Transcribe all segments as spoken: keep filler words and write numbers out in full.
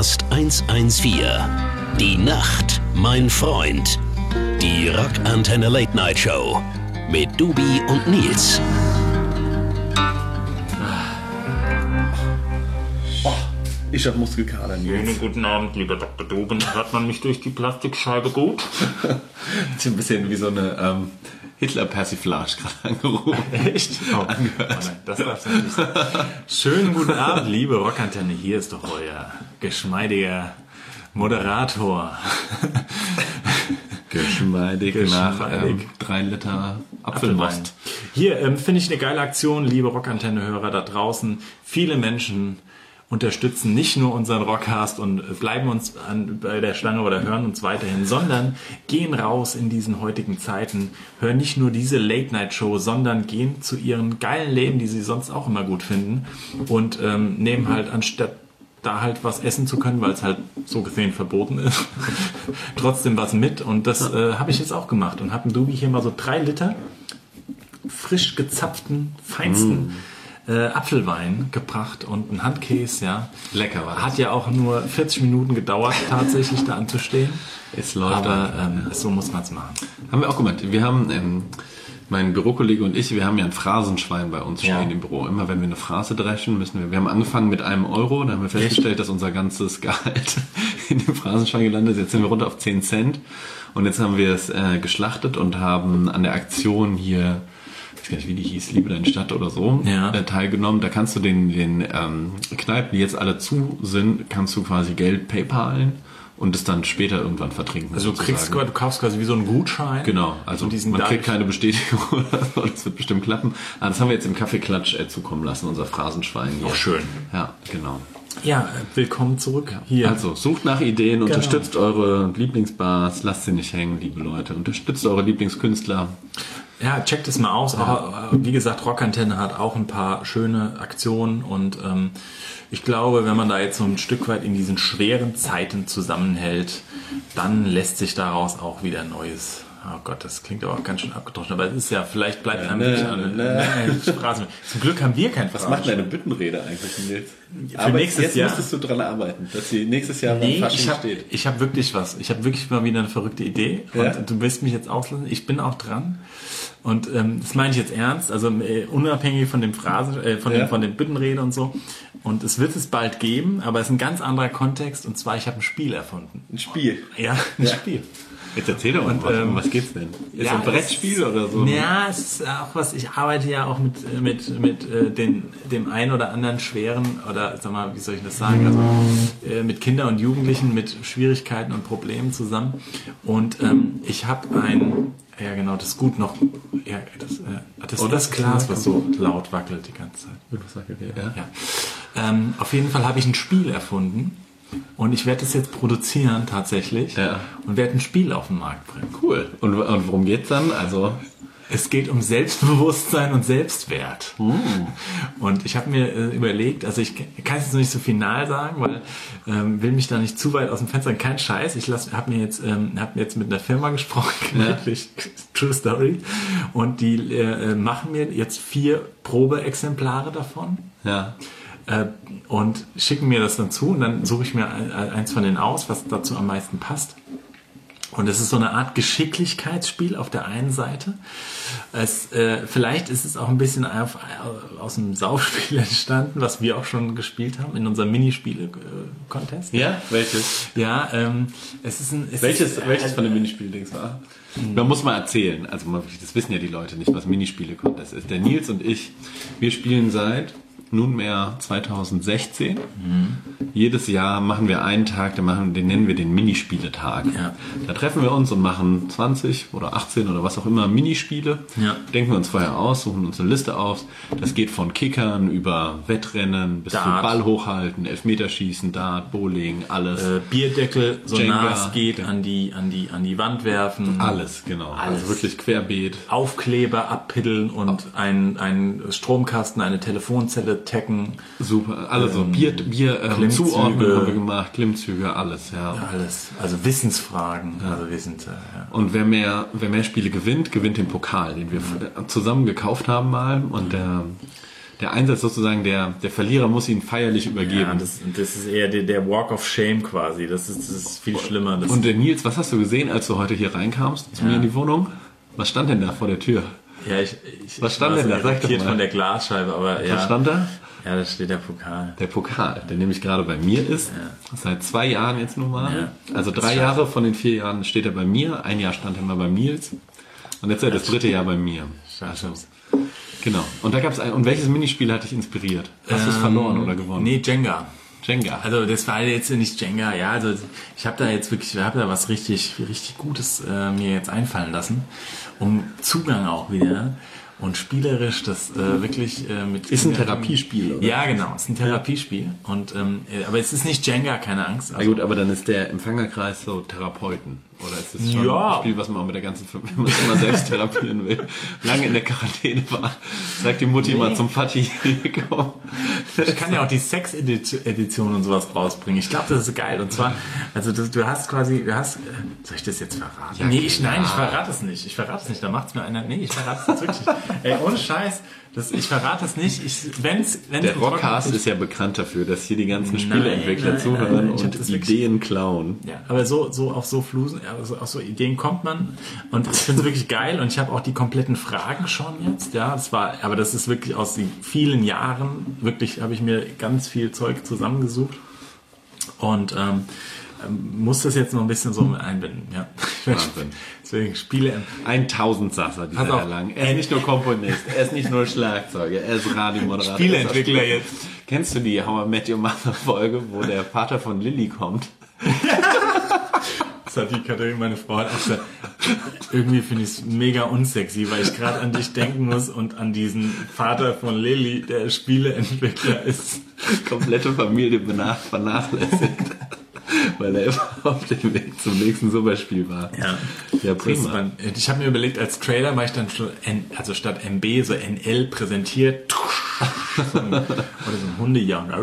Podcast hundertvierzehn. Die Nacht, mein Freund. Die Rockantenne Late Night Show mit Dubi und Nils. Oh, ich hab Muskelkater, Nils. Schönen guten Abend, lieber Doktor Duben. Hört man mich durch die Plastikscheibe gut? Das ist ein bisschen wie so eine ähm, Hitler-Persiflage gerade angerufen. Echt? Oh, angehört. Oh nein, das darf's nicht sein. Schönen guten Abend, liebe Rockantenne. Hier ist doch euer geschmeidiger Moderator. Geschmeidig, Geschmeidig. nach ähm, drei Liter Apfelmost. Hier ähm, finde ich eine geile Aktion, liebe Rockantenne-Hörer da draußen. Viele Menschen unterstützen nicht nur unseren Rockcast und bleiben uns an, bei der Stange oder hören uns weiterhin, sondern gehen raus in diesen heutigen Zeiten, hören nicht nur diese Late-Night-Show, sondern gehen zu ihren geilen Leben, die sie sonst auch immer gut finden und ähm, nehmen halt anstatt da halt was essen zu können, weil es halt so gesehen verboten ist, trotzdem was mit. Und das äh, habe ich jetzt auch gemacht und habe dem Dubi hier mal so drei Liter frisch gezapften, feinsten mm. Äh, Apfelwein gebracht und ein Handkäse, ja. Lecker war das. Hat ja auch nur vierzig Minuten gedauert, tatsächlich da anzustehen. Es läuft. Aber ähm, so muss man es machen. Haben wir auch gemacht. Wir haben, ähm, mein Bürokollege und ich, wir haben ja ein Phrasenschwein bei uns stehen ja. im Büro. Immer wenn wir eine Phrase dreschen, müssen wir, wir haben angefangen mit einem Euro, da haben wir festgestellt, dass unser ganzes Gehalt in dem Phrasenschwein gelandet ist. Jetzt sind wir runter auf zehn Cent und jetzt haben wir es äh, geschlachtet und haben an der Aktion hier, ich weiß gar nicht, wie die hieß, Liebe deine Stadt oder so, ja. äh, teilgenommen. Da kannst du den, den ähm, Kneipen, die jetzt alle zu sind, kannst du quasi Geld PayPalen und es dann später irgendwann vertrinken. Also du kriegst, du kaufst quasi wie so einen Gutschein. Genau, also man kriegt keine Bestätigung oder so, das wird bestimmt klappen. Aber das haben wir jetzt im Kaffeeklatsch äh, zukommen lassen, unser Phrasenschwein hier. Auch schön. Ja, genau. Ja, willkommen zurück hier. Also, sucht nach Ideen, genau. Unterstützt eure Lieblingsbars, lasst sie nicht hängen, liebe Leute. Unterstützt eure Lieblingskünstler. Ja, checkt es mal aus. Auch, wie gesagt, Rockantenne hat auch ein paar schöne Aktionen und ähm, ich glaube, wenn man da jetzt so ein Stück weit in diesen schweren Zeiten zusammenhält, dann lässt sich daraus auch wieder Neues. Oh Gott, das klingt aber auch ganz schön abgedroschen, aber es ist ja, vielleicht bleibt einem wirklich eine, eine Phrase. Zum Glück haben wir kein Phrase. Was macht deine Büttenrede eigentlich, Nils? Für aber nächstes jetzt Jahr müsstest du dran arbeiten, dass sie nächstes Jahr nee, beim Fasching ich hab, steht. Ich habe wirklich was. Ich habe wirklich mal wieder eine verrückte Idee und ja? du wirst mich jetzt auslassen. Ich bin auch dran und ähm, das meine ich jetzt ernst, also äh, unabhängig von dem Phrase, äh, von, ja? dem, von dem Büttenrede und so. Und es wird es bald geben, aber es ist ein ganz anderer Kontext und zwar, ich habe ein Spiel erfunden. Ein Spiel? Ja, ein ja. Spiel. Jetzt erzähl doch mal, und, was, ähm, um was geht's denn? Ist ja, ein Brettspiel oder so? Ja, es ist auch was, ich arbeite ja auch mit, mit, mit äh, den, dem einen oder anderen schweren, oder sag mal, wie soll ich das sagen, also äh, mit Kindern und Jugendlichen mit Schwierigkeiten und Problemen zusammen. Und ähm, ich habe ein, ja genau, das ist gut noch, ja, das, äh, das, oh, das, das Glas, was so laut wackelt die ganze Zeit. Was wackelt, ja. ja. ja. Ähm, auf jeden Fall habe ich ein Spiel erfunden. Und ich werde das jetzt produzieren tatsächlich ja. und werde ein Spiel auf den Markt bringen. Cool. Und, und worum geht's dann? Also es geht um Selbstbewusstsein und Selbstwert. Mm. Und ich habe mir äh, überlegt, also ich kann es jetzt noch nicht so final sagen, weil ähm, will mich da nicht zu weit aus dem Fenster, kein Scheiß. Ich habe mir jetzt ähm, hab mir jetzt mit einer Firma gesprochen, ja. True Story, und die äh, machen mir jetzt vier Probeexemplare davon. Ja. Und schicken mir das dann zu und dann suche ich mir eins von denen aus, was dazu am meisten passt. Und es ist so eine Art Geschicklichkeitsspiel auf der einen Seite. Es, äh, vielleicht ist es auch ein bisschen auf, aus dem Saufspiel entstanden, was wir auch schon gespielt haben in unserem Minispiele-Contest. Ja, welches? Ja, ähm, es ist ein... Es welches ist, welches äh, von den Minispiel-Dings war? Man muss mal erzählen, also das wissen ja die Leute nicht, was Minispiele-Contest ist. Der Nils und ich, wir spielen seit nunmehr zweitausendsechzehn. Mhm. Jedes Jahr machen wir einen Tag, den, machen, den nennen wir den Minispieletag. Ja. Da treffen wir uns und machen zwanzig oder achtzehn oder was auch immer Minispiele. Ja. Denken wir uns vorher aus, suchen uns eine Liste aus. Das geht von Kickern über Wettrennen bis Dart. zu Ball hochhalten, Elfmeterschießen, Dart, Bowling, alles. Äh, Bierdeckel, so Jenga, nah es geht, an die, an, die, an die Wand werfen. Alles, genau. Alles. Also wirklich querbeet. Aufkleber abpiddeln und ein, ein Stromkasten, eine Telefonzelle taggen. Super, also ähm, Bier, Bier ähm, Zuordnen haben wir gemacht, Klimmzüge, alles, ja. ja alles, also Wissensfragen. Ja. Also wir sind, äh, ja. Und wer mehr, wer mehr Spiele gewinnt, gewinnt den Pokal, den wir mhm. zusammen gekauft haben mal. Und der, der Einsatz sozusagen, der, der Verlierer muss ihn feierlich übergeben. Ja, das, das ist eher der, der Walk of Shame quasi. Das ist, das ist viel schlimmer. Das und der Nils, was hast du gesehen, als du heute hier reinkamst zu Ja. mir in die Wohnung? Was stand denn da vor der Tür? ja, ich, ich, Was stand ich war denn so da? Sag doch irritiert mal. von der Glasscheibe, aber ja. Was stand da? Ja, da steht der Pokal. Der Pokal, der nämlich gerade bei mir ist. Seit zwei Jahren jetzt nun mal. Ja. Also drei Das ist Jahre von den vier Jahren steht er bei mir. Ein Jahr stand er mal bei Nils. Und jetzt ist er das dritte Jahr bei mir. Also, Genau. Und da gab es ein. Und welches Minispiel hat dich inspiriert? Hast du es verloren oder gewonnen? Nee, Jenga. Jenga. Also das war jetzt nicht Jenga, ja, also ich habe da jetzt wirklich, ich habe da was richtig, richtig Gutes äh, mir jetzt einfallen lassen, um Zugang auch wieder und spielerisch das äh, wirklich äh, mit... Ist ein Therapiespiel, oder? Ja, genau, ist ein Therapiespiel und ähm, äh, aber es ist nicht Jenga, keine Angst. Na Also, gut, aber dann ist der Empfängerkreis so Therapeuten. Oder ist das schon Ja. ein Spiel, was man auch mit der ganzen Familie, wenn man es immer selbst therapieren will, lange in der Quarantäne war, sagt die Mutti Nee. mal zum Vati, komm. ich kann ja auch die Sex-Edition und sowas rausbringen. Ich glaube, das ist geil. Und zwar, also das, du hast quasi, du hast, äh, soll ich das jetzt verraten? Ja, nee, ich, klar. nein, ich verrate es nicht. Ich verrate es nicht. Da macht's mir einer. Nee, ich verrate es jetzt wirklich nicht. Ey, ohne Scheiß. Das, ich verrate es nicht. Ich, wenn's, wenn's Der Rockcast ist ja bekannt dafür, dass hier die ganzen Nein, Spieleentwickler nein, zuhören nein, nein, ich hab und das wirklich- Ideen klauen. Ja, aber so, so auf so Flusen, also auf so Ideen kommt man und ich finde es wirklich geil und ich habe auch die kompletten Fragen schon jetzt, ja, das war, aber das ist wirklich aus den vielen Jahren, wirklich habe ich mir ganz viel Zeug zusammengesucht und ähm, ähm, muss das jetzt noch ein bisschen so mit einbinden, ja. Wahnsinn. Deswegen Spiele. Ein Tausendsasser, dieser Pass auf. Herr Lang. Er ist nicht nur Komponist, er ist nicht nur Schlagzeuger, er ist Radiomoderator. Spieleentwickler er ist auch Spiele- Kennst du die How I Met Your Mother Folge, wo der Vater von Lilly kommt? Das hat die Katharina, meine Frau, hat auch gesagt, irgendwie finde ich es mega unsexy, weil ich gerade an dich denken muss und an diesen Vater von Lilly, der Spieleentwickler ist. Komplette Familie benach- vernachlässigt. Weil er immer auf dem Weg zum nächsten Superspiel war. Ja, Ja, Das prima. man, ich habe mir überlegt, als Trailer mache ich dann schon, N, also statt M B so N L präsentiert. So ein, oder so ein Hundejagen.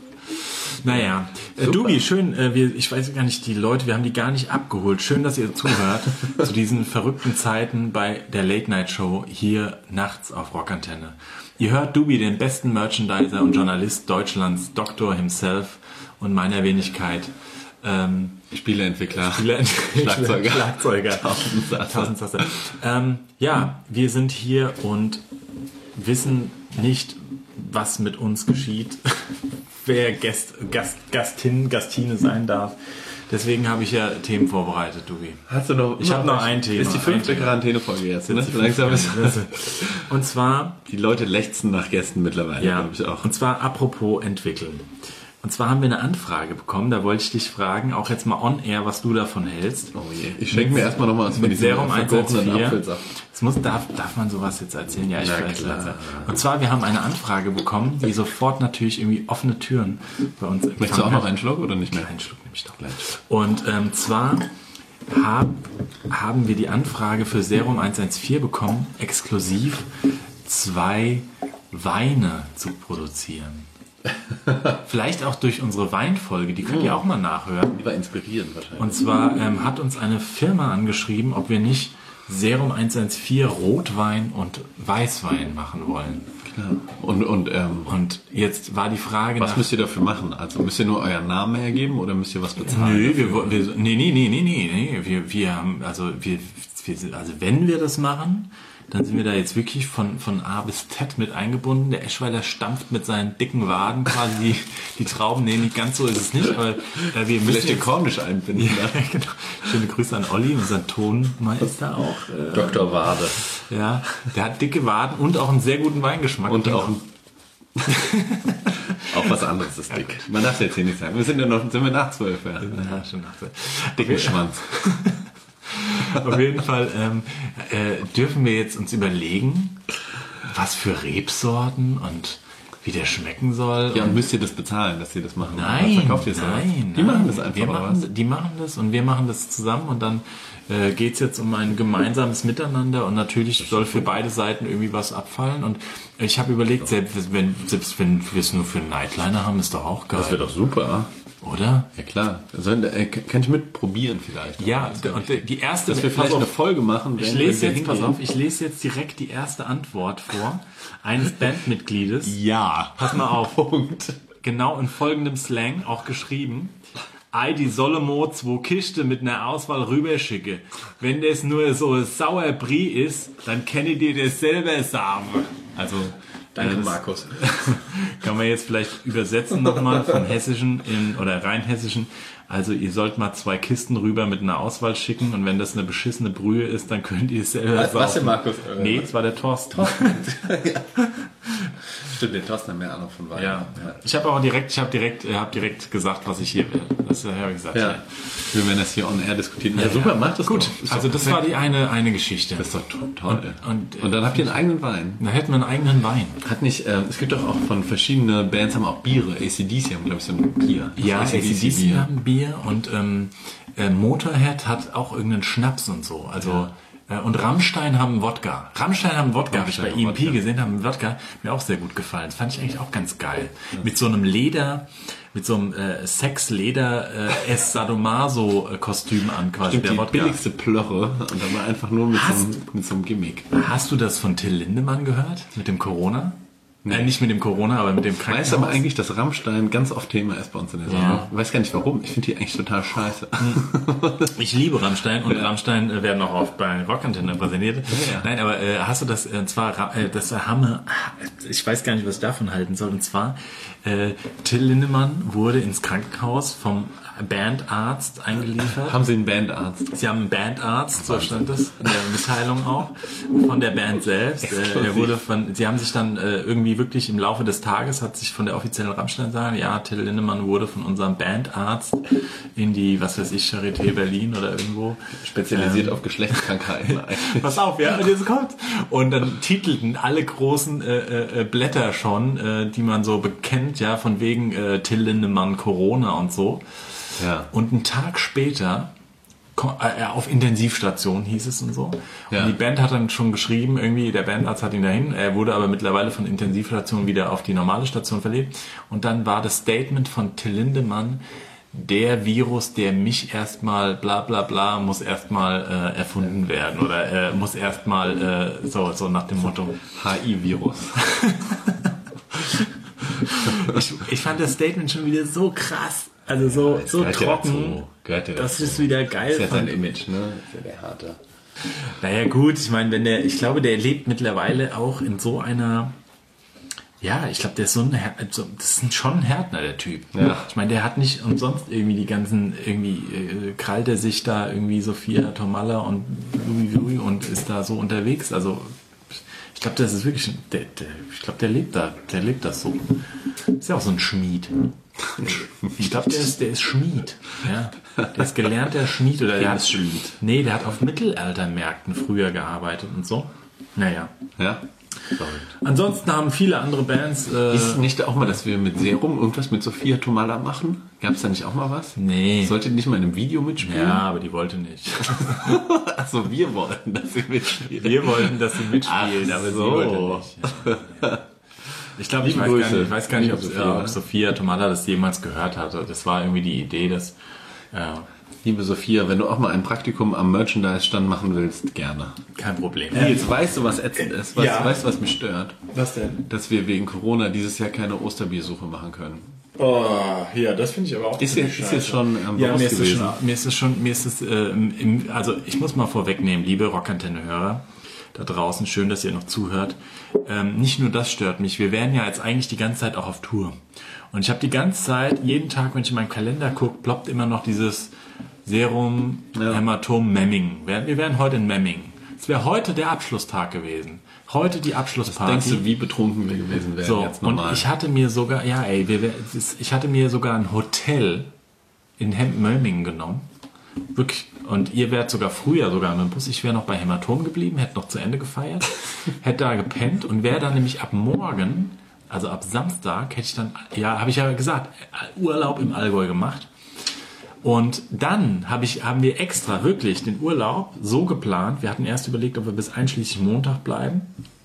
Naja, äh, Dubi, schön, äh, wir, ich weiß gar nicht, die Leute, wir haben die gar nicht abgeholt. Schön, dass ihr zuhört zu diesen verrückten Zeiten bei der Late Night Show hier nachts auf Rockantenne. Ihr hört Dubi, den besten Merchandiser und Journalist Deutschlands, Doktor himself und meiner Wenigkeit. Ähm, Spieleentwickler, Schlagzeuger. Schlagzeuger. Schlagzeuger. Tausendsasser. Tausendsasser. Ähm, ja, wir sind hier und wissen nicht, was mit uns geschieht, wer Gast, Gast, Gastin, Gastine sein darf. Deswegen habe ich ja Themen vorbereitet, Dubi. Hast du noch? Ich habe noch ein Thema. Ist die fünfte Ein Thema. Quarantänefolge jetzt, ne? Die Langsam ist fünfte. Und zwar, die Leute lechzen nach Gästen mittlerweile, ja, glaube ich auch. und zwar apropos entwickeln. Und zwar haben wir eine Anfrage bekommen, da wollte ich dich fragen, auch jetzt mal on air, was du davon hältst. Oh je. Ich schenke mir erstmal nochmal was Mit Serum vergorenen hundertvierzehn. Apfelsaft. Es muss, darf, darf man sowas jetzt erzählen? Ja, ich Na weiß. klar. Und zwar, wir haben eine Anfrage bekommen, die sofort natürlich irgendwie offene Türen bei uns empfangen Möchtest du auch noch hat. einen Schluck oder nicht mehr? Einen Schluck nehme ich doch gleich. Und ähm, zwar hab, haben wir die Anfrage für Serum hundertvierzehn bekommen, exklusiv zwei Weine zu produzieren. Vielleicht auch durch unsere Weinfolge, die könnt ihr auch mal nachhören. Die war inspirierend wahrscheinlich. Und zwar ähm, hat uns eine Firma angeschrieben, ob wir nicht Serum hundertvierzehn Rotwein und Weißwein machen wollen. Klar. Und, und ähm, Und jetzt war die Frage was nach... müsst ihr dafür machen? Also müsst ihr nur euren Namen hergeben oder müsst ihr was bezahlen? Nö, dafür? wir, wo- wir, nee, nee, nee, nee, nee, nee, wir, wir haben, also wir, wir sind, also wenn wir das machen, dann sind wir da jetzt wirklich von, von A bis Z mit eingebunden. Der Eschweiler stampft mit seinen dicken Waden quasi die, die Trauben. Nee, nicht ganz so ist es nicht, aber äh, wir müssen Vielleicht den jetzt, Kornisch einbinden. ja, ne? genau. Schöne Grüße an Olli, unser Tonmeister auch. Äh, Doktor Wade. ja, der hat dicke Waden und auch einen sehr guten Weingeschmack. Und auch, auch was anderes ist dick. Man darf jetzt hier nicht sagen. Wir sind ja noch, sind wir nach zwölf, ja. ja, schon nach der- Dicken Schwanz. Auf jeden Fall ähm, äh, dürfen wir jetzt uns überlegen, was für Rebsorten und wie der schmecken soll. Ja, und und müsst ihr das bezahlen, dass ihr das machen? nein, Verkauft ihr es oder was? nein, Die nein. machen das einfach, wir oder machen, was? Die machen das und wir machen das zusammen und dann äh, geht es jetzt um ein gemeinsames Miteinander und natürlich soll für beide Seiten irgendwie was abfallen und ich habe überlegt, selbst wenn, selbst wenn wir es nur für einen Nightliner haben, ist doch auch geil. Das wäre doch super. Oder? Ja klar. Also, äh, kann ich mitprobieren vielleicht. Ja, und die erste... Dass wir vielleicht eine Folge machen. Ich lese jetzt, pass auf, ich lese jetzt direkt die erste Antwort vor eines Bandmitgliedes. Ja. Pass mal auf. Punkt. Genau in folgendem Slang auch geschrieben. Ei, die solle mo zwei Kiste mit einer Auswahl rüberschicke. Wenn das nur so sauer Brie ist, dann kenne ich dir das selber sagen. Also, danke, das Markus. Kann man jetzt vielleicht übersetzen nochmal von Hessischen in, oder rein Hessischen. Also ihr sollt mal zwei Kisten rüber mit einer Auswahl schicken und wenn das eine beschissene Brühe ist, dann könnt ihr es selber was, saufen. Was der Markus? Nee, es war der Thorsten. Thorsten. Stimmt, der Thorsten hat mehr Ahnung von Wein. Ja. Ja. Ich habe auch direkt, ich habe direkt, hab direkt gesagt, was ich hier will. Das habe ich gesagt. Ja. Ja. Wir werden das hier on air diskutieren. Ja, Ja, super, ja. macht das gut. Doch. Also das war die eine, eine Geschichte. Das ist doch toll. Und, und, und dann habt ihr einen eigenen Wein. Dann hätten wir einen eigenen Wein. Hat nicht, ähm, es gibt doch auch von verschiedenen Bands haben auch Biere. A C D C haben, glaube ich, so ein Bier. Das Ja, A C D C Bier. haben Bier und ähm, äh, Motorhead hat auch irgendeinen Schnaps und so. Also Ja. äh, und Rammstein haben Wodka. Rammstein haben Wodka, habe ich bei Rammstein E M haben P Wodka. gesehen, haben Wodka. Mir auch sehr gut gefallen. Das fand ich eigentlich auch ganz geil. Mit so einem Leder, mit so einem äh, Sex-Leder äh, S Sadomaso-Kostüm an quasi. Stimmt, der die Wodka. billigste Plörre und dann war einfach nur mit so, einem, mit so einem Gimmick. Hast du das von Till Lindemann gehört? Mit dem Corona? Äh, nicht mit dem Corona, aber mit dem Ich Krankenhaus. weiß aber eigentlich, dass Rammstein ganz oft Thema ist bei uns in der Sache. Ja. Ich weiß gar nicht warum. Ich finde die eigentlich total scheiße. Ich liebe Rammstein und Ja. Rammstein äh, werden auch oft bei Rockantenne präsentiert. Ja. Nein, aber äh, hast du das, äh, und zwar, Ra- äh, das Hammer, ich weiß gar nicht, was ich davon halten soll, und zwar, äh, Till Lindemann wurde ins Krankenhaus vom Bandarzt eingeliefert. Haben Sie einen Bandarzt? Sie haben einen Bandarzt, so stand das in der Mitteilung auch, von der Band selbst. Äh, er wurde von, sie haben sich dann äh, irgendwie wirklich im Laufe des Tages, hat sich von der offiziellen Rammstein sagen, ja, Till Lindemann wurde von unserem Bandarzt in die, was weiß ich, Charité Berlin oder irgendwo. Spezialisiert auf Geschlechtskrankheiten eigentlich. Pass auf, ja, und jetzt kommt. Und dann titelten alle großen äh, äh, Blätter schon, äh, die man so bekennt, ja, von wegen äh, Till Lindemann, Corona und so. Ja. Und einen Tag später, ko- äh, auf Intensivstation hieß es und so. Ja. Und die Band hat dann schon geschrieben, irgendwie, der Bandarzt hat ihn dahin, er wurde aber mittlerweile von Intensivstation wieder auf die normale Station verlegt. Und dann war das Statement von Till Lindemann, der Virus, der mich erstmal bla bla bla, muss erstmal äh, erfunden werden oder äh, muss erstmal äh, so, so nach dem Motto. H I-Virus. Ich, ich fand das Statement schon wieder so krass, also so, so Gehört ja trocken. dazu. Gehört ja Das dazu. ist wieder geil. Das ist ja sein fand- Image, ne? Das ist ja der harte. Naja gut, ich meine, wenn der, ich glaube, der lebt mittlerweile auch in so einer, ja, ich glaube, der ist so ein, Här- so, das ist schon ein Härtner, der Typ. Ja. Ich meine, der hat nicht umsonst irgendwie die ganzen, irgendwie äh, krallt er sich da irgendwie Sophia Tomalla und Louis Louis und ist da so unterwegs. Also ich glaube, das ist wirklich, ein- der, der, ich glaube, der lebt da, der lebt das so. Ist ja auch so ein Schmied. Ich glaube, der ist, der ist Schmied. Ja. Der ist gelernter Schmied oder der hat, Schmied. Nee, der hat auf Mittelaltermärkten früher gearbeitet und so. Naja. Ja. Verrückt. Ansonsten haben viele andere Bands. Äh, Ist nicht auch mal, dass wir mit Serum irgendwas mit Sophia Tomalla machen? Gab es da nicht auch mal was? nee. Sollte die nicht mal in einem Video mitspielen? Ja, aber die wollte nicht. Achso, wir wollten, dass sie mitspielt. Wir wollten, dass sie mitspielt, Ach aber sie so. wollte nicht. Ich glaube, ich, Liebe weiß gar Grüße. nicht- ich weiß gar nicht, ob, Liebe Sophia, Sophia. ob Sophia Tomalla das jemals gehört hatte. Das war irgendwie die Idee, dass. Äh, Liebe Sophia, wenn du auch mal ein Praktikum am Merchandise-Stand machen willst, gerne. kein Problem. Jetzt weißt du, was ätzend ist. Weißt, Ja. weißt du, was mich stört? Was denn? Dass wir wegen Corona dieses Jahr keine Osterbiersuche machen können. Oh, ja, das finde ich aber auch. Ist ziemlich jetzt, ist scheiße. jetzt schon ähm, Ja, bewusst mir ist, es gewesen. schon, mir ist es schon, mir ist es, äh, im, also ich muss mal vorwegnehmen, liebe Rockantenne-Hörer da draußen, schön, dass ihr noch zuhört. Ähm, nicht nur das stört mich, wir wären ja jetzt eigentlich die ganze Zeit auch auf Tour. Und ich habe die ganze Zeit, jeden Tag, wenn ich in meinen Kalender gucke, ploppt immer noch dieses Serum Ja. Hämatom Memming. Wir wir wären heute in Memming. Es wäre heute der Abschlusstag gewesen. Heute die Abschlussparty. Denkst du, wie betrunken wir gewesen wären So, jetzt und normal? ich hatte mir sogar, ja ey, wir, wär- es ist- ich hatte mir sogar ein Hotel in Hem- Mömmingen genommen. Wirklich. Und ihr wärt sogar früher sogar mit dem Bus. Ich wäre noch bei Hämatom geblieben, hätte noch zu Ende gefeiert, hätte da gepennt und wäre dann nämlich ab morgen, also ab Samstag, hätte ich dann, ja, habe ich ja gesagt, Urlaub im Allgäu gemacht. Und dann hab ich, haben wir extra wirklich den Urlaub so geplant. Wir hatten erst überlegt, ob wir bis einschließlich Montag bleiben.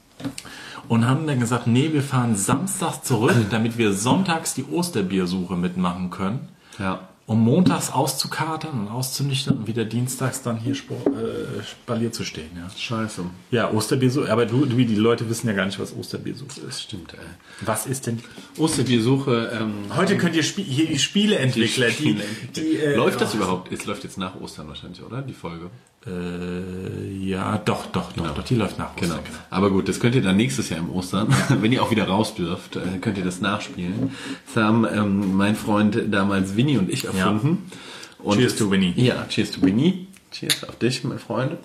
Und haben dann gesagt, nee, wir fahren samstags zurück, damit wir sonntags die Osterbiersuche mitmachen können. Ja. um montags auszukatern und auszunüchtern und wieder dienstags dann hier Sport, äh, Spalier zu stehen. Ja. Scheiße. Ja, Osterbiersuche. Aber du, du, die Leute wissen ja gar nicht, was Osterbiersuche ist. Stimmt, ey. Was ist denn? Osterbiersuche. Ähm, Heute könnt ihr Spie- hier die Spieleentwickler, die, Spiele- die äh, Läuft das überhaupt? Es läuft jetzt nach Ostern wahrscheinlich, oder? Die Folge. Äh, ja, doch, doch, doch, Genau. doch. Die läuft nach Ostern. Genau. Aber gut, das könnt ihr dann nächstes Jahr im Ostern, wenn ihr auch wieder raus dürft, äh, könnt ihr das nachspielen. Das haben ähm, mein Freund damals Winnie und ich erfunden. Und Cheers to Winnie. Ja, cheers to Winnie. Cheers auf dich, mein Freund.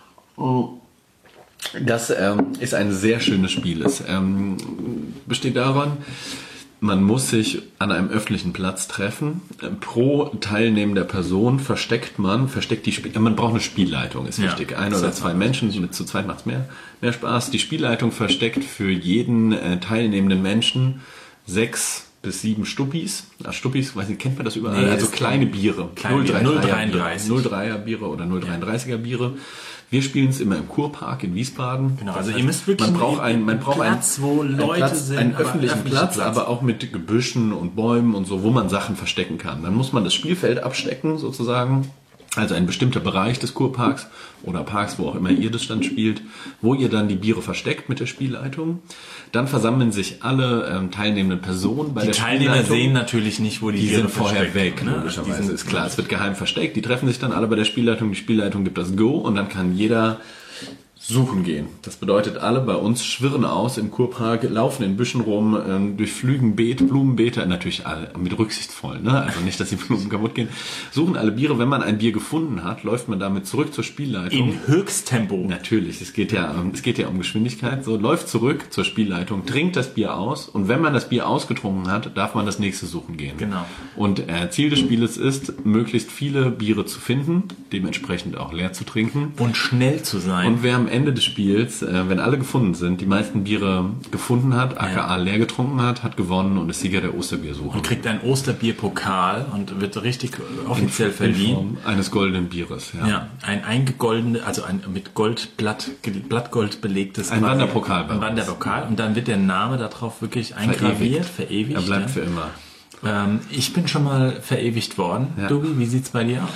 Das ähm, ist ein sehr schönes Spiel. Es ähm, besteht daran, man muss sich an einem öffentlichen Platz treffen. Pro teilnehmender Person versteckt man, versteckt die Spiel, man braucht eine Spielleitung, ist Ja, wichtig. Ein oder zwei Menschen, mit zu zweit macht es mehr, mehr Spaß. Die Spielleitung versteckt für jeden äh, teilnehmenden Menschen sechs bis sieben Stuppis. Ah, Stuppis, weiß nicht, kennt man das überall? Nee, also das- kleine Biere. Kleine Biere, null Komma dreiunddreißig. null Komma dreier Biere oder null Komma dreiunddreißiger Biere. Wir spielen es immer im Kurpark in Wiesbaden. Genau, Das also heißt, ihr müsst wirklich man braucht einen- einen, man braucht einen Platz, wo einen Leute Platz, sind, einen aber öffentlichen öffentlichen Platz, Platz. aber auch mit Gebüschen und Bäumen und so, wo man Sachen verstecken kann. Dann muss man das Spielfeld abstecken sozusagen. Also ein bestimmter Bereich des Kurparks oder Parks, wo auch immer ihr das dann spielt, wo ihr dann die Biere versteckt mit der Spielleitung. Dann versammeln sich alle ähm, teilnehmenden Personen bei Die der Teilnehmer Spielleitung. sehen natürlich nicht, wo die, Die Biere sind vorher versteckt weg, ne? logischerweise, Die sind- ist klar. Es wird geheim versteckt. Die treffen sich dann alle bei der Spielleitung. Die Spielleitung gibt das Go und dann kann jeder suchen gehen. Das bedeutet, alle bei uns schwirren aus im Kurpark, laufen in Büschen rum, ähm, durchflügen Beet, Blumenbeete, natürlich alle mit rücksichtsvoll, ne? Also nicht, dass die Blumen kaputt gehen. Suchen alle Biere. Wenn man ein Bier gefunden hat, läuft man damit zurück zur Spielleitung. in Höchsttempo. Natürlich, es geht ja, ähm, es geht ja um Geschwindigkeit. So, läuft zurück zur Spielleitung, trinkt das Bier aus und wenn man das Bier ausgetrunken hat, darf man das nächste suchen gehen. Genau. Und äh, Ziel des Spieles ist, möglichst viele Biere zu finden, dementsprechend auch leer zu trinken. Und schnell zu sein. Und wer am Ende des Spiels, äh, wenn alle gefunden sind, die meisten Biere gefunden hat, aka leer getrunken hat, hat gewonnen und ist Sieger der Osterbiersuche. Und kriegt ein Osterbierpokal und wird richtig offiziell in verliehen. Form eines goldenen Bieres. Ja. Ja, ein eingegoldenes, also ein mit Goldblatt, Blattgold belegtes. Ein Wanderpokal bei Ein uns. Wanderpokal. Und dann wird der Name darauf wirklich eingraviert, verewigt. Er bleibt ja. für immer. Ähm, ich bin schon mal verewigt worden. Ja. Dubi, wie sieht's bei dir aus?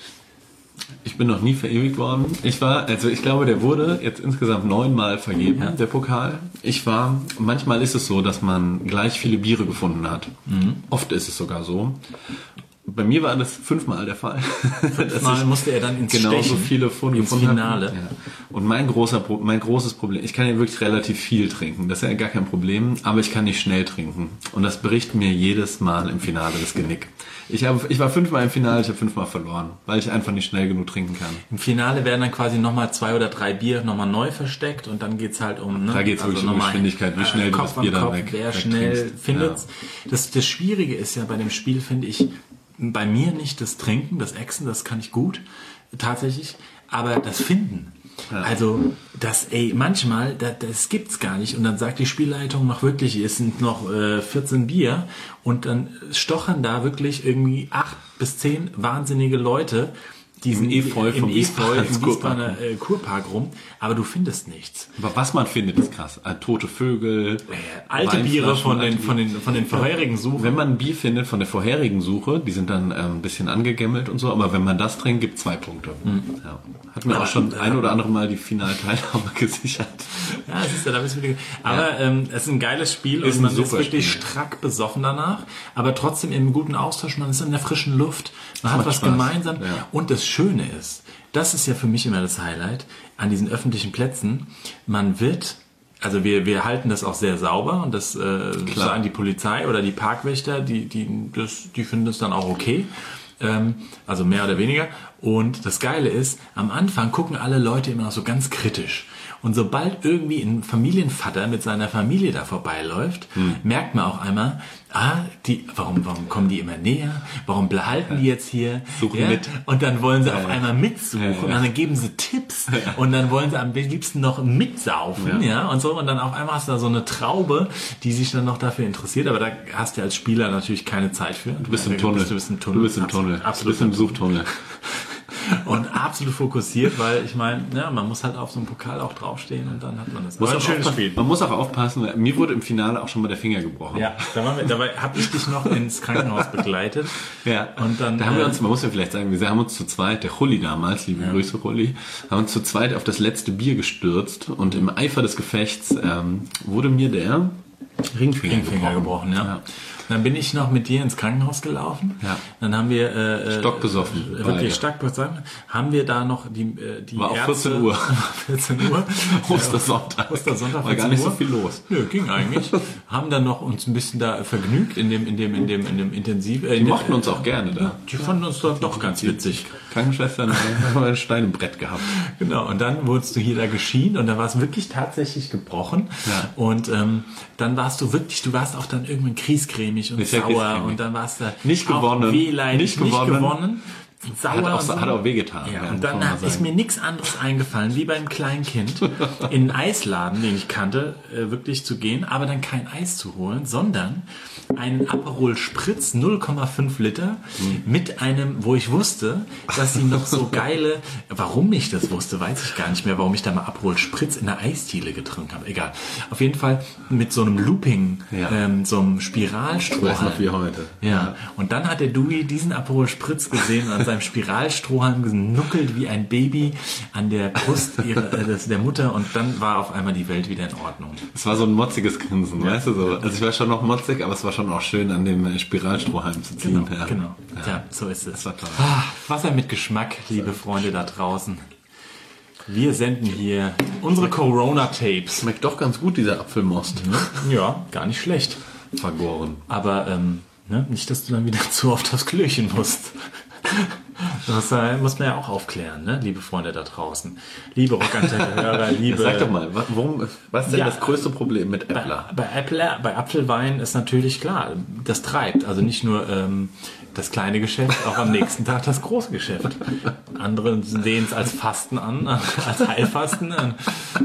Ich bin noch nie verewigt worden. Ich war, also ich glaube, der wurde jetzt insgesamt neunmal vergeben, Ja. der Pokal. Ich war, manchmal ist es so, dass man gleich viele Biere gefunden hat. Mhm. Oft ist es sogar so. Bei mir war das fünfmal der Fall. Fünfmal musste er dann ins genauso Stechen, viele Funde ins gefunden Finale. habe. Ja. Und mein großer, Pro- mein großes Problem, ich kann ja wirklich relativ viel trinken, das ist ja gar kein Problem, aber ich kann nicht schnell trinken. Und das bricht mir jedes Mal im Finale das Genick. Ich, habe, ich war fünfmal im Finale, ich habe fünfmal verloren, weil ich einfach nicht schnell genug trinken kann. Im Finale werden dann quasi nochmal zwei oder drei Bier nochmal neu versteckt und dann geht's halt um... Ne? Da geht's wirklich um nochmal, Geschwindigkeit, wie schnell du Kopf das Bier an dann Kopf, weg- wer wegtrinkst. schnell findet. Ja. Das, das Schwierige ist ja bei dem Spiel, finde ich, bei mir nicht das Trinken, das Exen, das kann ich gut, tatsächlich, aber das Finden. Ja. Also, das, ey, manchmal, das, das gibt's gar nicht. Und dann sagt die Spielleitung noch wirklich, es sind noch äh, vierzehn Bier und dann stochern da wirklich irgendwie acht bis zehn wahnsinnige Leute, diesen Efeu im vom Efeu Wiesbadens im Wiesbadener äh, Kurpark rum, aber du findest nichts. Aber was man findet, ist krass. Äh, tote Vögel, Alte Weinflaschen, Biere von den, alte von den, von den vorherigen Suchen. Wenn man ein Bier findet von der vorherigen Suche, die sind dann ähm, ein bisschen angegemmelt und so, aber wenn man das trinkt, gibt es zwei Punkte. Ja. Hat mir Aber, auch schon äh, ein oder andere Mal die Finalteilnahme gesichert. Ja, es ist ja, da bist du wieder. Aber ähm, es ist ein geiles Spiel Ist und ein man ist super wirklich Spiel. strack besoffen danach, aber trotzdem im guten Austausch, man ist in der frischen Luft, man hat macht was Spaß. gemeinsam. Ja. Und das Schöne ist, das ist ja für mich immer das Highlight an diesen öffentlichen Plätzen, man wird, also wir, wir halten das auch sehr sauber und das äh, sagen die Polizei oder die Parkwächter, die, die, das, die finden das dann auch okay. Ähm, also mehr oder weniger. Und das Geile ist, am Anfang gucken alle Leute immer noch so ganz kritisch. Und sobald irgendwie ein Familienvater mit seiner Familie da vorbeiläuft, hm. merkt man auch einmal, ah, die, warum, warum kommen die immer näher? Warum behalten die jetzt hier? Suchen ja? mit. Und dann wollen sie Ja, auf ja. einmal mitsuchen Ja, ja. und dann geben sie Tipps und dann wollen sie am liebsten noch mitsaufen, ja. Ja. und so. Und dann auf einmal hast du da so eine Traube, die sich dann noch dafür interessiert. Aber da hast du als Spieler natürlich keine Zeit für. Du bist im Tunnel. Du bist im Tunnel. Du bist im Absolut. Tunnel. Absolut. Du bist im Suchtunnel. und absolut fokussiert, weil ich meine, ja, man muss halt auf so einem Pokal auch draufstehen und dann hat man das. Muss Aber auch ein schönes aufpassen- Spiel. Man muss auch aufpassen, weil mir wurde im Finale auch schon mal der Finger gebrochen. Ja, da waren wir, dabei habe ich dich noch ins Krankenhaus begleitet. Ja, Und dann, da haben wir äh, uns, man muss ja vielleicht sagen, wir haben uns zu zweit, der Chulli damals, liebe Grüße Chulli, haben uns zu zweit auf das letzte Bier gestürzt und im Eifer des Gefechts ähm, wurde mir der Ringfinger, Ringfinger gebrochen, ja. Ja. Dann bin ich noch mit dir ins Krankenhaus gelaufen. Ja. Dann haben wir äh, Stockbesoffen, äh, beide. wirklich stark besoffen. Haben wir da noch die äh, die War auch Ärzte, vierzehn Uhr. vierzehn Uhr. Ostersonntag. Ostersonntag. War gar nicht so vierzehn viel Uhr. los. Nö, ging eigentlich. Haben dann noch uns ein bisschen da vergnügt in dem in dem in dem in dem Intensiv. Äh, Die mochten uns auch gerne da. Die fanden uns doch, doch ganz witzig. Krankenschwestern haben ein Stein im Brett gehabt. Genau, und dann wurdest du hier da geschienen und da war es wirklich tatsächlich gebrochen. Ja. Und ähm, dann warst du wirklich, du warst auch dann irgendwann kriescremig und Ist ja sauer griesgrämig. und dann warst du Nicht auch gewonnen. wehleidig, Nicht nicht gewonnen. gewonnen. Sauer Hat auch, und so. hat auch wehgetan. Ja, ja, und muss man dann mal hat, ist sagen. mir nichts anderes eingefallen, wie beim Kleinkind, in einen Eisladen, den ich kannte, äh, wirklich zu gehen, aber dann kein Eis zu holen, sondern einen Aperol Spritz null Komma fünf Liter mit einem, wo ich wusste, dass sie noch so geile, warum ich das wusste, weiß ich gar nicht mehr, warum ich da mal Aperol Spritz in der Eisdiele getrunken habe. Egal. Auf jeden Fall mit so einem Looping, Ja. ähm, so einem Ich weiß Spiralstrohhalm. noch wie heute. Ja, und dann hat der Dewey diesen Aperol Spritz gesehen und an seinem Spiralstrohhalm genuckelt wie ein Baby an der Brust ihrer, äh, des- der Mutter und dann war auf einmal die Welt wieder in Ordnung. Es war so ein motziges Grinsen, weißt du so. Also ich war schon noch motzig, aber es war schon auch schön, an dem äh, Spiralstrohhalm zu ziehen. Genau, ja. genau. Ja. Ja, so ist es. Das war toll. Ah, Wasser mit Geschmack, liebe Freunde da draußen. Wir senden hier unsere Corona-Tapes. Schmeckt doch ganz gut, dieser Apfelmost. Ja, gar nicht schlecht. Vergoren. Aber ähm, ne, nicht, dass du dann wieder zu oft aufs Klöchen musst. Das äh, muss man ja auch aufklären, ne? Liebe Freunde da draußen. Liebe Rockantenne-Hörer, liebe... Sag doch mal, wa- worum, was ist denn Ja. das größte Problem mit Bei, Äppler? bei, Äppler, bei Apfelwein ist natürlich klar, das treibt. Also nicht nur ähm, das kleine Geschäft, auch am nächsten Tag das große Geschäft. Andere sehen es als Fasten an, als Heilfasten an.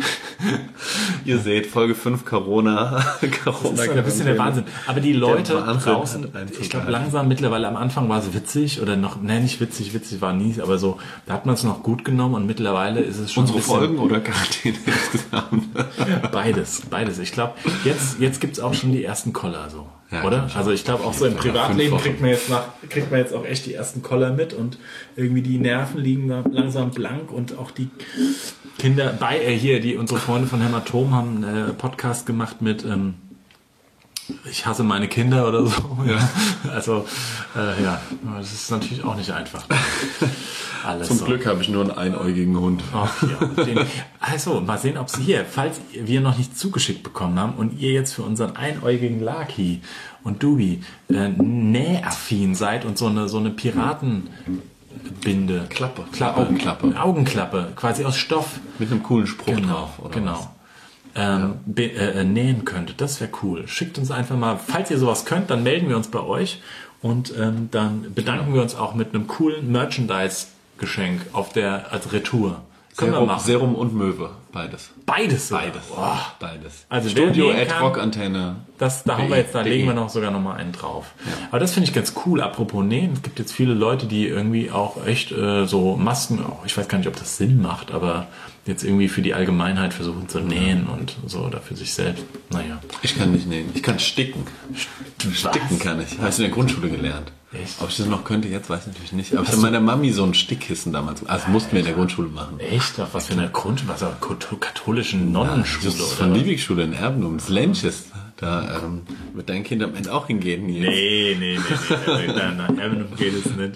Ihr seht, Folge fünf Corona. Corona Das ist ein bisschen der Wahnsinn. Aber die Leute Der Wahnsinn draußen, hat einen ich glaube vergessen. langsam mittlerweile am Anfang war es witzig oder noch, ne, nicht witzig, witzig war nie, aber so, da hat man es noch gut genommen und mittlerweile ist es schon Unsere ein bisschen Folgen oder Quarantäne insgesamt? beides, beides. Ich glaube, jetzt, jetzt gibt's auch schon die ersten Koller so. Ja, oder? glaub ich Also ich glaube auch so im Fünf Privatleben Wochen. kriegt man jetzt nach, kriegt man jetzt auch echt die ersten Koller mit und irgendwie die Nerven liegen da langsam blank und auch die Kinder bei äh, hier, die unsere Freunde von Hämatom haben einen äh, Podcast gemacht mit ähm, ich hasse meine Kinder oder so. Ja. Also äh, ja, das ist natürlich auch nicht einfach. Alles Zum so. Glück habe ich nur einen einäugigen Hund. Ach, ja, den, also, mal sehen, ob Sie hier, falls wir noch nicht zugeschickt bekommen haben und ihr jetzt für unseren einäugigen Lucky und Dubi äh, nähaffin seid und so eine, so eine Piratenbinde. Klappe. Klappe. Augenklappe. Augenklappe, quasi aus Stoff. Mit einem coolen Spruch Genau, drauf. Oder genau. was? Ähm, be- äh, äh, nähen könntet. Das wäre cool. Schickt uns einfach mal, falls ihr sowas könnt, dann melden wir uns bei euch und ähm, dann bedanken wir uns auch mit einem coolen Merchandise-Geschenk auf der als Retour. Können wir Serum, machen. Serum und Möwe. Beides. Beides. sogar. Beides. Boah. Beides. Also wer Studio nähen at kann- Rockantenne. Das, da haben wir jetzt, da De. legen wir noch sogar noch mal einen drauf. Aber das finde ich ganz cool. Apropos Nähen, es gibt jetzt viele Leute, die irgendwie auch echt äh, so Masken, auch, ich weiß gar nicht, ob das Sinn macht, aber jetzt irgendwie für die Allgemeinheit versuchen zu nähen und so oder für sich selbst. Naja. Ich kann nicht nähen. Ich kann sticken. Sticken kann ich. Habe ich in der Grundschule gelernt. Echt? Ob ich das noch könnte, jetzt weiß ich natürlich nicht. Aber ich habe meiner Mami so ein Stickkissen damals. Also das mussten wir in der Grundschule machen. Echt? Auf was für eine Grund, was auf katholischen Nonnenschule Das ist oder von was? Liebigschule in Erbenum, das Lenches. Da ähm, wird dein Kind am Ende auch hingehen. Nils. Nee, nee, nee, nee. Nein, nach Erbenum geht es nicht.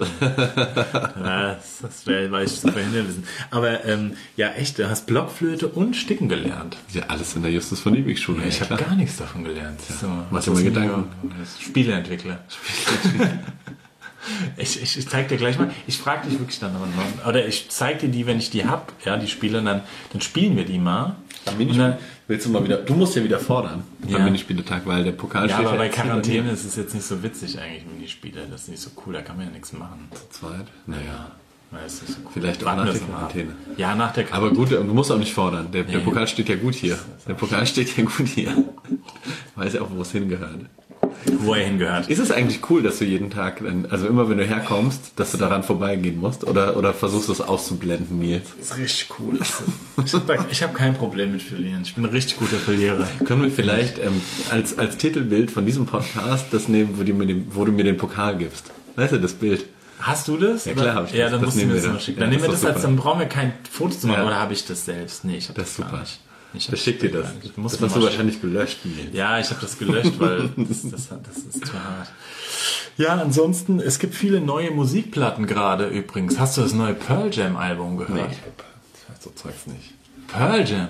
Das, das wäre, weil ich super wissen. Aber ähm, ja, echt, du hast Blockflöte und Sticken gelernt. Ja, alles in der Justus von Liebigschule. Ich ja, habe klar. gar nichts davon gelernt. So, mach was dir mal ist denn Gedanken. hier? Spieleentwickler. Ich, ich, ich zeig dir gleich mal. Ich frage dich wirklich dann noch. Oder ich zeig dir die, wenn ich die hab, ja, die Spiele, dann, dann spielen wir die mal. Am Und Minispiel dann, willst du mal wieder, du musst ja wieder fordern Ja. beim Minispieletag, weil der Pokal ja, steht aber bei jetzt hier Quarantäne mir. ist es jetzt nicht so witzig eigentlich, Minispiele. Das ist nicht so cool, da kann man ja nichts machen. Zweit? Naja. Ja, ist nicht so cool. Vielleicht auch Warten nach wir der es mal ab. Quarantäne. Ja, nach der Aber Quarantäne. gut, du musst auch nicht fordern. Der, der Nee. Pokal steht ja gut hier. Der Pokal steht ja gut hier. Weiß ja auch, wo es hingehört. wo er hingehört. Ist es eigentlich cool, dass du jeden Tag, also immer wenn du herkommst, dass du daran vorbeigehen musst? Oder, oder versuchst du es auszublenden, Nils? Das ist richtig cool. Ich habe hab kein Problem mit Verlieren. Ich bin ein richtig guter Verlierer. Können wir vielleicht ähm, als, als Titelbild von diesem Podcast das nehmen, wo, die mir den, wo du mir den Pokal gibst? Weißt du, das Bild? Hast du das? Ja, klar habe ich das. Ja, dann das musst du mir das mal schicken. Dann ja, nehmen wir das, das als, dann brauchen wir kein Foto zu machen, ja. Oder habe ich das selbst? Nee, ich habe das, das das super. Nicht. Ich das schickt dir das. Das, das hast du wahrscheinlich gelöscht. Nils. Ja, ich habe das gelöscht, weil das, das, das ist zu hart. Ja, ansonsten, es gibt viele neue Musikplatten gerade übrigens. Hast du das neue Pearl Jam Album gehört? Nee, so Zeugs nicht. Pearl Jam?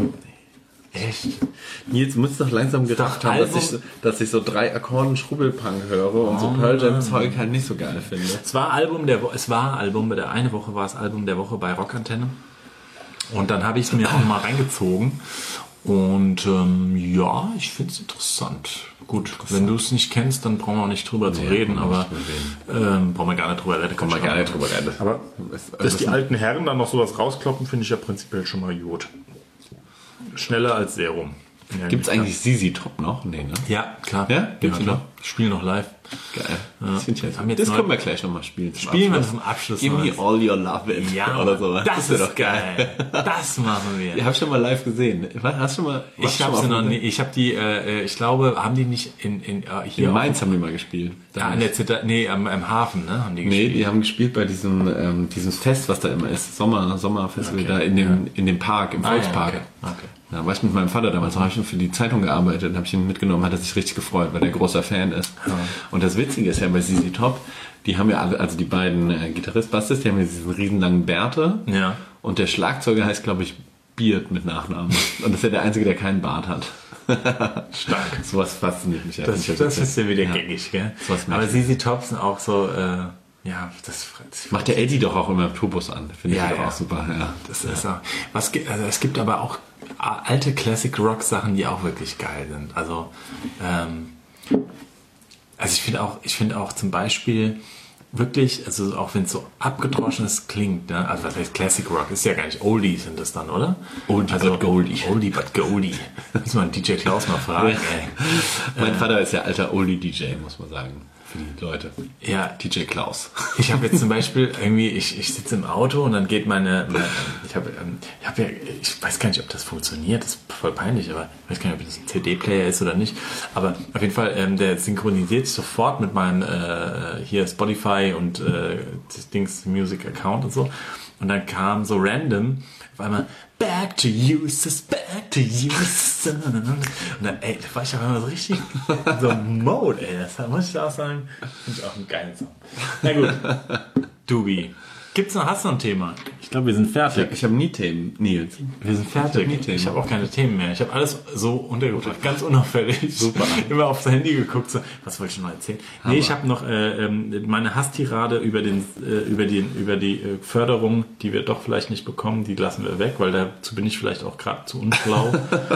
Echt? Nils muss doch langsam gedacht haben, dass ich, dass ich so drei Akkorden Schrubbelpunk höre und oh, so Pearl Jam Zeug halt nicht so geil finde. Es war Album der Woche, es war Album, der eine Woche war es Album der Woche bei Rockantenne. Und dann habe ich es mir auch mal reingezogen. Und ähm, ja, ich finde es interessant. Gut, interessant. Wenn du es nicht kennst, dann brauchen wir auch nicht drüber nee, zu reden, aber ähm, brauchen wir gar nicht drüber reden. Kann man gar nicht drüber reden. Aber dass die alten Herren dann noch sowas rauskloppen, finde ich ja prinzipiell schon mal gut. Schneller als Serum. Ja, gibt es eigentlich Z Z Top noch? Nee, ne? Ja, klar. Ja, gibt's ja, noch? Spielen noch live. Geil. Ja. Das, ich jetzt das können wir gleich nochmal spielen. Spielen wir zum Abschluss. Give me all your love it. Ja, oder so. Das, das ist doch geil. Das machen wir. Ich habe schon mal live gesehen. Hast du schon mal? Ich habe sie noch nie. Ich habe die. Äh, ich glaube, haben die nicht in in äh, hier in Mainz haben die mal gespielt. Ja, an der Zita nee, am, am Hafen, ne? Haben die gespielt. Nee, die haben gespielt bei diesem ähm, diesem Fest, was da immer ist, Sommer Sommerfestival okay. da in dem ja. in dem Park, im Volkspark. Ah, ja, okay. okay. Da war ich mit meinem Vater damals, habe ich schon für die Zeitung gearbeitet, habe ich ihn mitgenommen, hat er sich richtig gefreut, weil er großer Fan ist. Ja. Und das Witzige ist ja bei Z Z Top, die haben ja alle, also die beiden äh, Gitarrist, Bassist, die haben ja diesen riesen langen Bärte. Ja. Und der Schlagzeuger heißt, glaube ich, Beard mit Nachnamen. Und das ist ja der Einzige, der keinen Bart hat. Stark. Sowas fasziniert mich ja. Das, das, das ist ja wieder ja. gängig, gell? Aber Z Z Top sind auch so... Äh Ja, das, das macht der Eddie doch auch immer im Turbus an. Finde ich ja, doch ja. auch super. Ja. Das ist ja. Was, also es gibt aber auch alte Classic Rock Sachen, die auch wirklich geil sind. Also, ähm, also ich finde auch, ich finde auch zum Beispiel wirklich, also auch wenn es so abgedroschenes klingt, ne? Also was heißt Classic Rock? Ist ja gar nicht Oldies sind das dann, oder? Oldie also, but Goldie. Oldie but Goldie. Muss man D J Klaus mal fragen. Ey. Mein äh, Vater ist ja alter Oldie-D J, muss man sagen. Für die Leute. Ja. D J Klaus. Ich habe jetzt zum Beispiel irgendwie, ich, ich sitze im Auto und dann geht meine, meine ich habe ich hab ja, ich weiß gar nicht, ob das funktioniert, das ist voll peinlich, aber ich weiß gar nicht, ob das ein C D-Player ist oder nicht, aber auf jeden Fall, ähm, der synchronisiert sich sofort mit meinem äh, hier Spotify und äh, das Dings Music Account und so und dann kam so random auf einmal Back to you, sis, back to you, sis. Und dann, ey, da war ich auf einmal so richtig so Mode, ey. Das muss ich auch sagen. Finde ich auch einen geilen Song. Na gut. Dubi. Gibt's noch, hast du noch ein Thema? Ich glaube, wir sind fertig. Ich habe nie Themen, Nils. Wir sind fertig. Ich, ich habe auch keine Themen mehr. Ich habe alles so untergebracht, ganz unauffällig. Super. Immer aufs Handy geguckt, so, was wollte ich noch erzählen? Hammer. Nee, ich habe noch äh, meine Hasstirade über, den, äh, über, den, über die äh, Förderung, die wir doch vielleicht nicht bekommen, die lassen wir weg, weil dazu bin ich vielleicht auch gerade zu unschlau,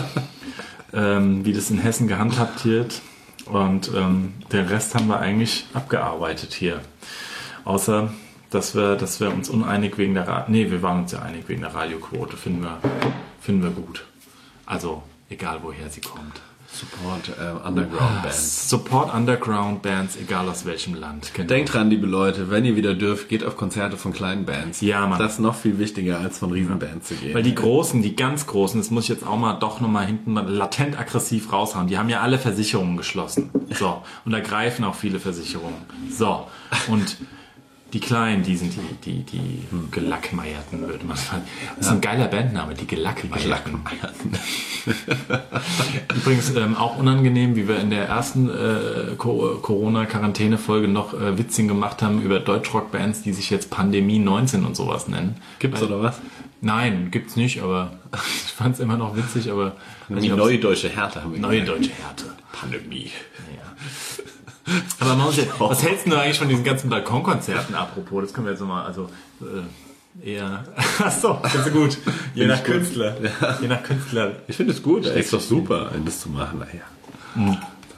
ähm, wie das in Hessen gehandhabt wird. Und ähm, den Rest haben wir eigentlich abgearbeitet hier. Außer... Dass wir, dass wir uns uneinig wegen der Radio... Nee, wir waren uns ja einig wegen der Radioquote. Finden wir, finden wir gut. Also, egal woher sie kommt. Support äh, Underground Bands. Support Underground Bands, egal aus welchem Land. Genau. Denkt dran, liebe Leute, wenn ihr wieder dürft, geht auf Konzerte von kleinen Bands. Ja, Mann. Das ist noch viel wichtiger, als von Riesenbands zu gehen. Weil die Großen, die ganz Großen, das muss ich jetzt auch mal doch nochmal hinten latent aggressiv raushauen, die haben ja alle Versicherungen geschlossen. So. Und da greifen auch viele Versicherungen. So. Und... Die Kleinen, die sind die, die, die hm. Gelackmeierten, würde man sagen. Das ist ein geiler Bandname, die Gelackmeierten. Übrigens ähm, auch unangenehm, wie wir in der ersten äh, Corona-Quarantäne-Folge noch äh, Witzchen gemacht haben über Deutschrock-Bands, die sich jetzt Pandemie neunzehn und sowas nennen. Gibt's Weil, oder was? Nein, gibt's nicht, aber ich fand's immer noch witzig, aber... Die neue deutsche Härte haben wir Neue deutsche Härte. Pandemie. Ja. Aber man muss ja, was hältst du eigentlich von diesen ganzen Balkonkonzerten, apropos? Das können wir jetzt nochmal, also äh, eher. Achso, das ist gut. Je nach Künstler. Ja. Je nach Künstler. Ich finde es gut, das ist doch super, das zu machen. Naja. Mhm.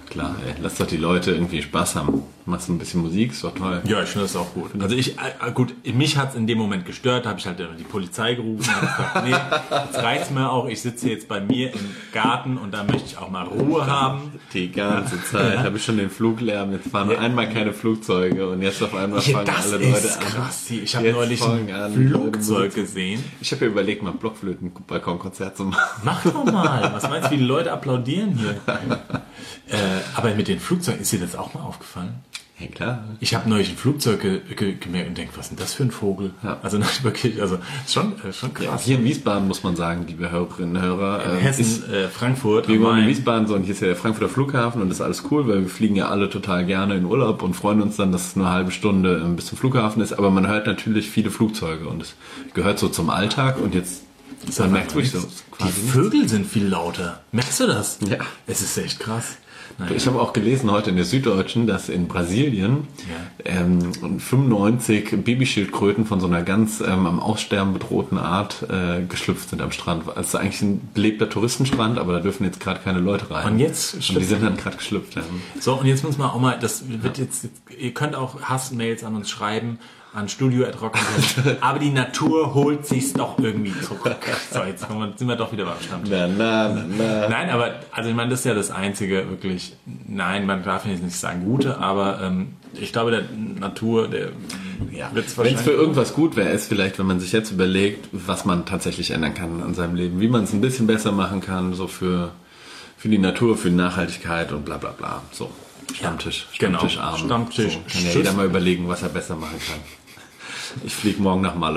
Klar, ey, lass doch die Leute irgendwie Spaß haben. Machst ein bisschen Musik, ist doch toll. Ja, ich finde das auch gut. Also ich, äh, gut, mich hat's in dem Moment gestört, habe ich halt die Polizei gerufen, habe gesagt, nee, jetzt reicht's mir auch, ich sitze jetzt bei mir im Garten und da möchte ich auch mal Ruhe haben. Die ganze Zeit habe ich schon den Fluglärm, jetzt fahren Ja. einmal keine Flugzeuge und jetzt auf einmal Ja, fangen das alle Leute ist an. krass. Ich habe Jetzt neulich fangen ein an, Flugzeug Leute- gesehen. Ich habe mir überlegt, mal Blockflöten-Balkonkonzert zu machen. Mach doch mal. Was meinst du, wie die Leute applaudieren hier? äh, aber mit den Flugzeugen, ist dir das auch mal aufgefallen? Ja, klar. Ich habe neulich ein Flugzeug ge ge gemerkt und denke, was ist denn das für ein Vogel? Ja. Also nein, wirklich, also schon, äh, schon krass. Hier in Wiesbaden muss man sagen, liebe Hörerinnen und Hörer, In äh, Hessen, ist, äh, Frankfurt, wir am wohnen in Main. Wiesbaden, so, und hier ist ja der Frankfurter Flughafen und das ist alles cool, weil wir fliegen ja alle total gerne in Urlaub und freuen uns dann, dass es nur eine halbe Stunde äh, bis zum Flughafen ist, aber man hört natürlich viele Flugzeuge und es gehört so zum Alltag und jetzt man merkt wirklich so Die quasi nichts. Vögel sind viel lauter. Merkst du das? Ja. Es ist echt krass. Naja. Ich habe auch gelesen heute in der Süddeutschen, dass in Brasilien ähm, fünfundneunzig Babyschildkröten von so einer ganz ähm, am Aussterben bedrohten Art äh, geschlüpft sind am Strand. Also es ist eigentlich ein belebter Touristenstrand, aber da dürfen jetzt gerade keine Leute rein. Und jetzt und die schlüpfen sind dann gerade geschlüpft. Ja. So, und jetzt muss man auch mal, das wird jetzt, ihr könnt auch Hassmails an uns schreiben, an studio at rock punkt net, aber die Natur holt sich's doch irgendwie zurück. So, jetzt kommen wir, sind wir doch wieder beim Stammtisch. Na, na, na, na. Nein, aber, also ich meine, das ist ja das Einzige, wirklich, nein, man darf jetzt nicht sagen Gute, aber ähm, ich glaube, der Natur, der Ja. wird's Wenn wahrscheinlich... es für irgendwas gut wäre, ist vielleicht, wenn man sich jetzt überlegt, was man tatsächlich ändern kann an seinem Leben, wie man es ein bisschen besser machen kann, so für, für die Natur, für die Nachhaltigkeit und bla bla bla. So, Stammtisch, genau. Stammtischabend. Stammtisch. So, kann ja Tschüss. jeder mal überlegen, was er besser machen kann. Ich fliege morgen nach Malle.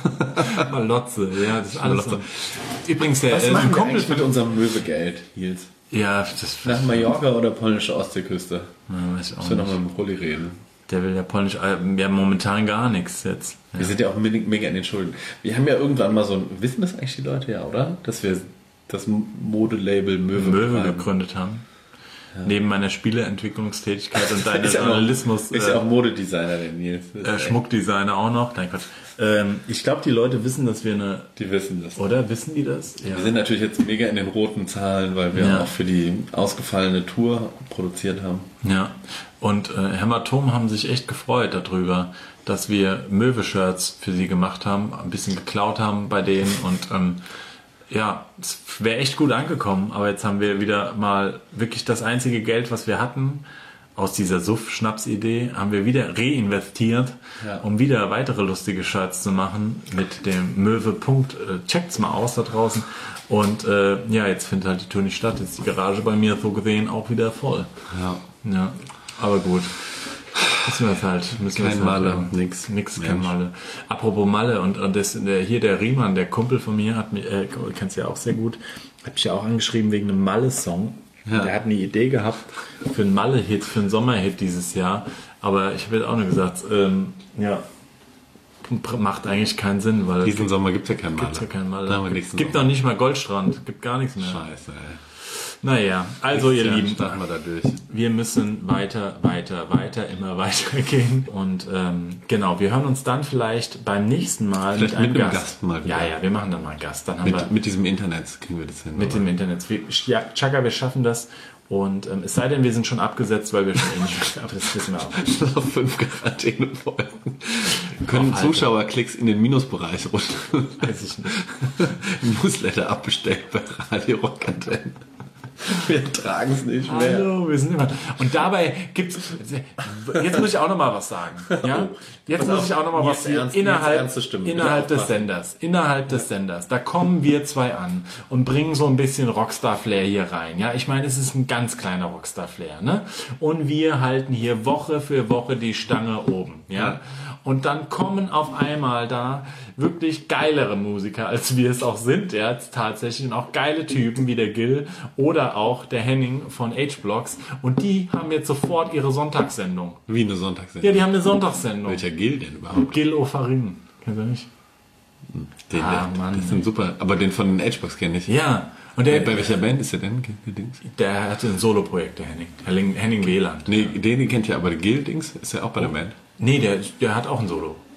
Malotze, ja, das ist alles so. Übrigens, der Was äh, machen ein wir Kumpel eigentlich mit unserem Möwegeld, Nils? Ja, das Nach Mallorca oder polnische Ostseeküste? Ja, weiß ich auch Müssen wir nicht. nochmal mit dem Rolli reden. Der will ja polnisch, äh, ja momentan gar nichts jetzt. Ja. Wir sind ja auch mega, mega in den Schulden. Wir haben ja irgendwann mal so ein, wissen das eigentlich die Leute ja, oder? Dass wir das Modelabel Möwe, Möwe betreiben. gegründet haben. Neben meiner Spieleentwicklungstätigkeit und deiner Ist ja auch- Journalismus, Ist ja auch Modedesigner, der Nils. Das ist äh, echt- Schmuckdesigner auch noch. Nein, Quatsch. Ähm, ich glaube, die Leute wissen, dass wir eine, Die wissen das. oder wissen die das? Ja. Wir sind natürlich jetzt mega in den roten Zahlen, weil wir Ja. auch für die ausgefallene Tour produziert haben. Ja, und äh, Hämatom haben sich echt gefreut darüber, dass wir Möwe-Shirts für sie gemacht haben, ein bisschen geklaut haben bei denen und ähm, ja, es wäre echt gut angekommen, aber jetzt haben wir wieder mal wirklich das einzige Geld, was wir hatten, aus dieser Suff-Schnaps-Idee, haben wir wieder reinvestiert, Ja. um wieder weitere lustige Shirts zu machen mit dem Möwe-Punkt. Äh, checkt's mal aus da draußen. Und äh, ja, jetzt findet halt die Tour nicht statt. Jetzt ist die Garage bei mir so gesehen auch wieder voll. Ja. Ja, aber gut. Müssen wir es halt. Müssen wir Kein es halt, Malle, ähm, nix. Nix, Mensch. kein Malle. Apropos Malle und, und das, der, hier der Riemann, der Kumpel von mir, hat mich, äh, kennst du ja auch sehr gut, hat mich ja auch angeschrieben wegen einem Malle-Song. Ja. Der hat eine Idee gehabt für einen Malle-Hit, für einen Sommerhit dieses Jahr. Aber ich habe jetzt auch nur gesagt, ähm, ja, macht eigentlich keinen Sinn, weil Diesen Sommer gibt es ja kein Malle. gibt's ja keinen Malle. Da haben wir Gibt, nächsten gibt Sommer. doch nicht mal Goldstrand, gibt gar nichts mehr. Scheiße, ey. Naja, also ihr Ja, Lieben, starten wir da durch. wir müssen weiter, weiter, weiter, immer weiter gehen. Und ähm, genau, wir hören uns dann vielleicht beim nächsten Mal Vielleicht mit einem mit einem Gast. Gast mal wieder. Ja, ja, wir machen dann mal einen Gast. Dann haben wir Mit, mit diesem Internet kriegen wir das hin. mit dem Internet. Wir, ja, Chaka, wir schaffen das. Und ähm, es sei denn, wir sind schon abgesetzt, weil wir schon eh nicht mehr, aber das wissen wir auch. noch fünf Quarantäne-Folgen. Können Auf Halde. Zuschauerklicks in den Minusbereich rutschen. Weiß ich nicht. Newsletter abbestellt bei Radio Rockantenne. Wir tragen es nicht mehr. Hallo, wir sind immer. Und dabei gibt's. Jetzt muss ich auch noch mal was sagen. Ja? Jetzt Pass muss auf, ich auch noch mal hier was ist ernst- innerhalb, hier ist ernste Stimme. innerhalb Bitte des aufpassen. Senders. Innerhalb des Senders. Da kommen wir zwei an und bringen so ein bisschen Rockstar-Flair hier rein. Ja, ich meine, es ist ein ganz kleiner Rockstar-Flair, ne? Und wir halten hier Woche für Woche die Stange oben. Ja. Und dann kommen auf einmal da wirklich geilere Musiker, als wir es auch sind, ja, jetzt tatsächlich, und auch geile Typen wie der Gil oder auch der Henning von H-Blocks. Und die haben jetzt sofort ihre Sonntagssendung. Wie eine Sonntagssendung. Ja, die haben eine Sonntagssendung. Welcher Gil denn überhaupt? Gil Ofarim. Kennst du nicht? Den, Ah, der, Mann. Das sind super. Aber den von den H-Box kenne ich. Ja. Und der, Bei welcher Band ist der denn? Kennt ihr Dings? der hatte ein Soloprojekt, der Henning. Henning, Henning Wieland. Nee, den, den kennt ihr, aber der Gil-Dings ist ja auch bei der Band. Nee, der, der hat auch ein Solo.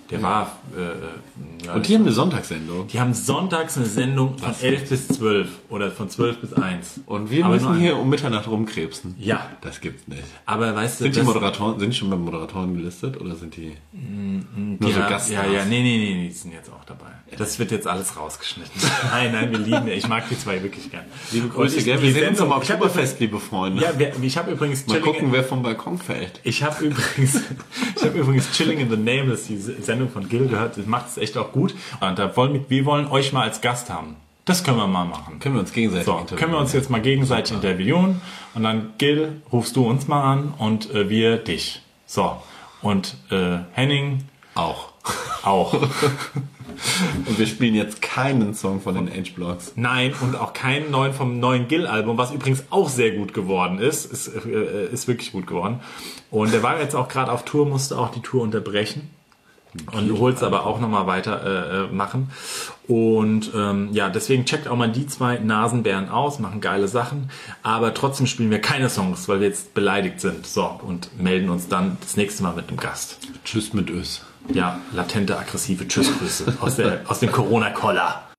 Der war... Äh, ja, Und die haben eine Sonntagssendung. die haben sonntags eine Sendung von elf bis zwölf oder von zwölf bis eins. Und wir Aber müssen nur hier um Mitternacht rumkrebsen. Ja. Das gibt's nicht. Aber weißt du... Sind die das- Moderatoren, sind die schon bei Moderatoren gelistet oder sind die nur so ja, Gaststars? ja, ja, nee, nee, nee, die sind jetzt auch dabei. Das wird jetzt alles rausgeschnitten. Nein, nein, wir lieben, ich mag die zwei wirklich gern. Liebe Grüße, Und ich- gell? die Wir sehen uns Sendung- am ich hab Oktoberfest, liebe Freunde. Ja, wir, ich habe übrigens Mal Chilling, gucken, wer vom Balkon fällt. ich habe übrigens, ich habe übrigens Chilling in the Nameless, die Sendung von Gil gehört, das macht es echt auch gut. Und da wollen, wir wollen euch mal als Gast haben. Das können wir mal machen. Können wir uns gegenseitig So, interviewen? können wir uns jetzt mal gegenseitig interviewen und dann, Gil, rufst du uns mal an und äh, wir dich. So, und äh, Henning auch. auch. Und wir spielen jetzt keinen Song von den H-Blocks. Nein, und auch keinen neuen vom neuen Gil-Album, was übrigens auch sehr gut geworden ist. Ist, äh, ist wirklich gut geworden. Und der war jetzt auch gerade auf Tour, musste auch die Tour unterbrechen. Und holt es aber auch nochmal weiter äh, machen. Und ähm, ja, deswegen checkt auch mal die zwei Nasenbären aus, machen geile Sachen. Aber trotzdem spielen wir keine Songs, weil wir jetzt beleidigt sind. So, und melden uns dann das nächste Mal mit einem Gast. Tschüss mit Ös. Ja, latente, aggressive Tschüssgrüße aus, der, aus dem Corona-Koller.